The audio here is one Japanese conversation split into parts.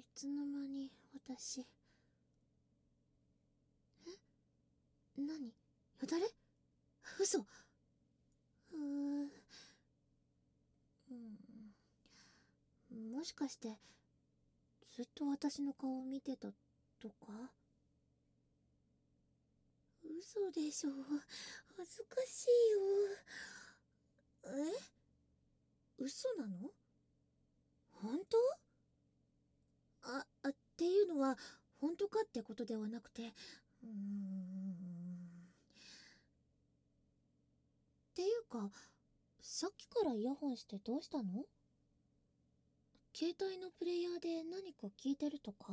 つの間に私。何？よだれ？嘘。もしかして、ずっと私の顔を見てたとか？嘘でしょ。恥ずかしいよ。嘘なの？本当？っていうのは、本当かってことではなくて、っていうか、さっきからイヤホンしてどうしたの？携帯のプレイヤーで何か聞いてるとか？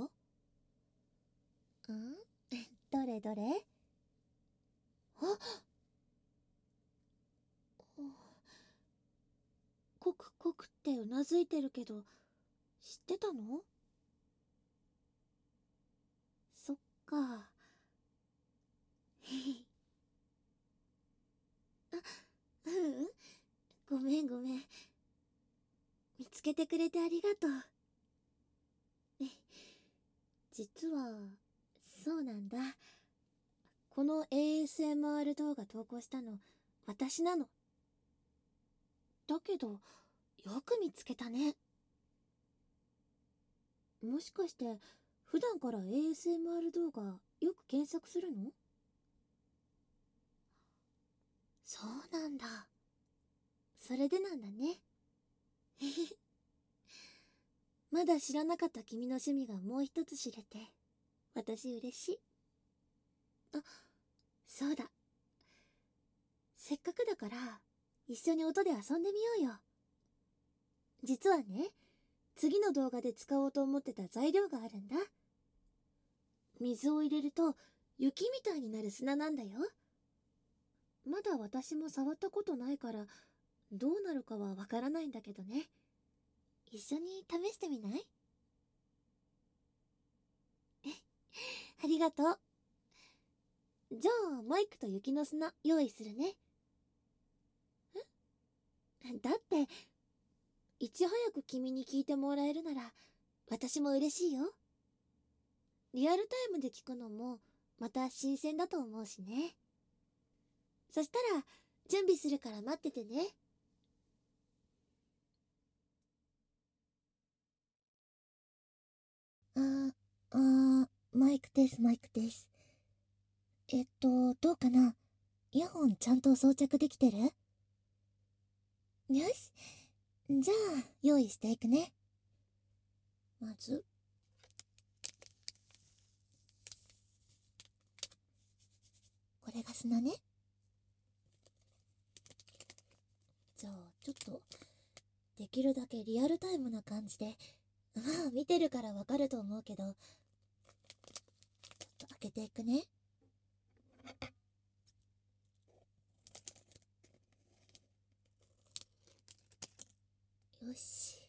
どれどれ？あ、コクコクってうなずいてるけど、知ってたの？そっか。ううん、ごめんごめん。見つけてくれてありがとう。実は、そうなんだ。この ASMR 動画投稿したの、私なの。だけど、よく見つけたね。もしかして、普段から ASMR 動画よく検索するの？そうなんだ。それでなんだね。まだ知らなかった君の趣味がもう一つ知れて、私嬉しい。あ、そうだ。せっかくだから、一緒に音で遊んでみようよ。実はね、次の動画で使おうと思ってた材料があるんだ。水を入れると雪みたいになる砂なんだよ。まだ私も触ったことないから、どうなるかはわからないんだけどね。一緒に試してみない？ありがとう。じゃあ、マイクと雪の砂用意するね。だって、いち早く君に聞いてもらえるなら、私も嬉しいよ。リアルタイムで聞くのも、また新鮮だと思うしね。そしたら、準備するから待っててね。マイクです、マイクです。どうかな？イヤホンちゃんと装着できてる？よし。じゃあ、用意していくね。まず、これが砂ね。じゃあ、ちょっと、できるだけリアルタイムな感じで、まあ、見てるからわかると思うけど、ちょっと開けていくね。よし。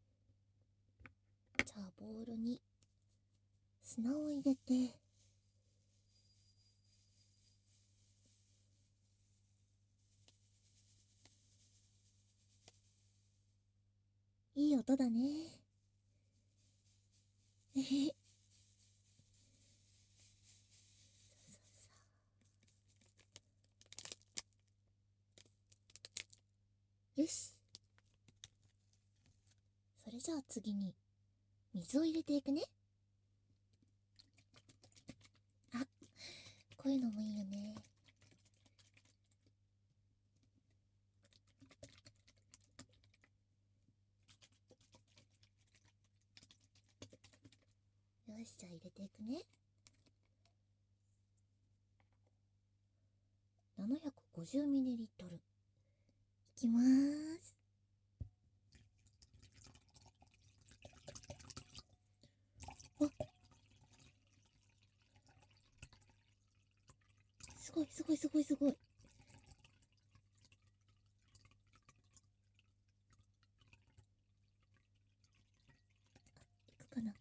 じゃあ、ボウルに、砂を入れて、いい音だね。えへへ。よし。それじゃあ次に、水を入れていくね。あ、こういうのもいいよね。よし、じゃあ入れていくね。750ml。いきまーす。あ、すごいすごいすごいすごい。いくかな？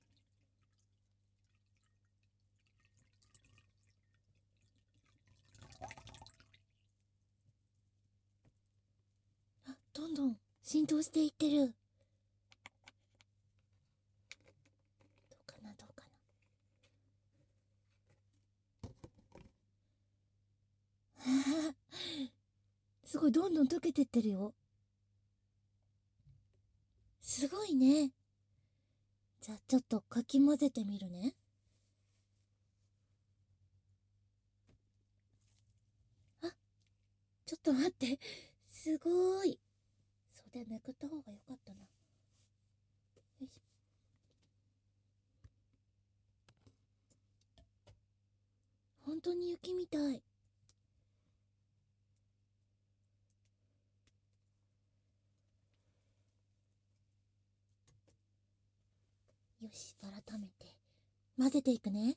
あ、どんどん浸透していってる。 すごい、どんどん溶けてってるよ。すごいね。じゃあちょっとかき混ぜてみるね。あ、ちょっと待って。すごーい。袖めくった方がよかったな。よいしょ。本当に雪みたい。よし、改めて混ぜていくね。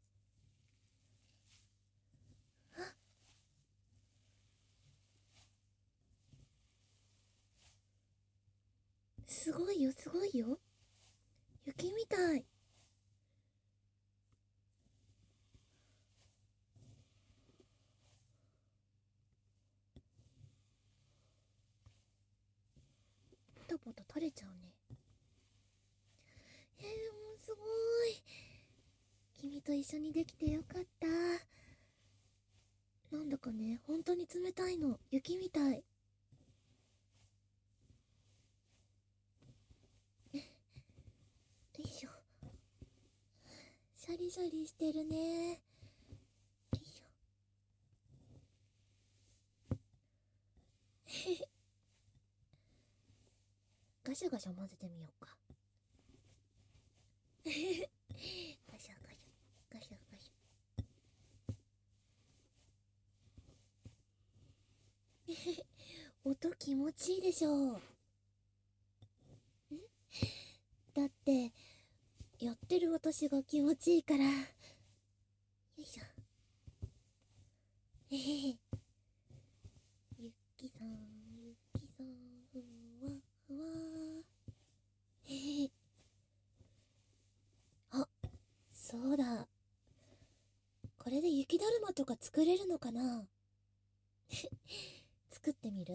あ、すごいよ、すごいよ。雪みたい。ポタポタ垂れちゃうね。もうすごい。君と一緒にできてよかった。なんだかね、本当に冷たいの。雪みたい。よいしょ。シャリシャリしてるね。よいしょ。ガシャガシャ混ぜてみようか。ガシャガシャ、ガシャガシャ。音気持ちいいでしょう。だって、やってる私が気持ちいいから。よいしょ。ゆっきさん、ゆっきさん、ふわふわ。あ、そうだ。これで雪だるまとか作れるのかな。作ってみる？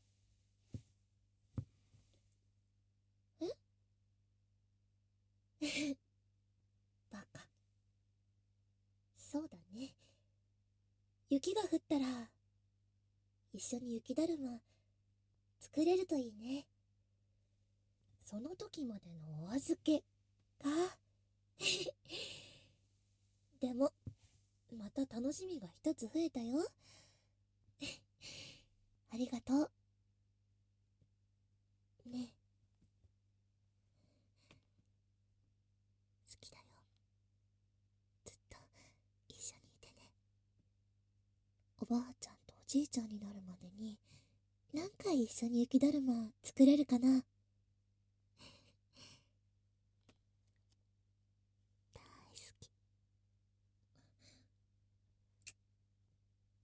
えバカ。そうだね。雪が降ったら、一緒に雪だるま作れるといいね。その時までのお預けか。でも、また楽しみが一つ増えたよ。ありがとう。ね。好きだよ。ずっと一緒にいてね。おばあちゃんとおじいちゃんになるまでに、何回一緒に雪だるま作れるかな。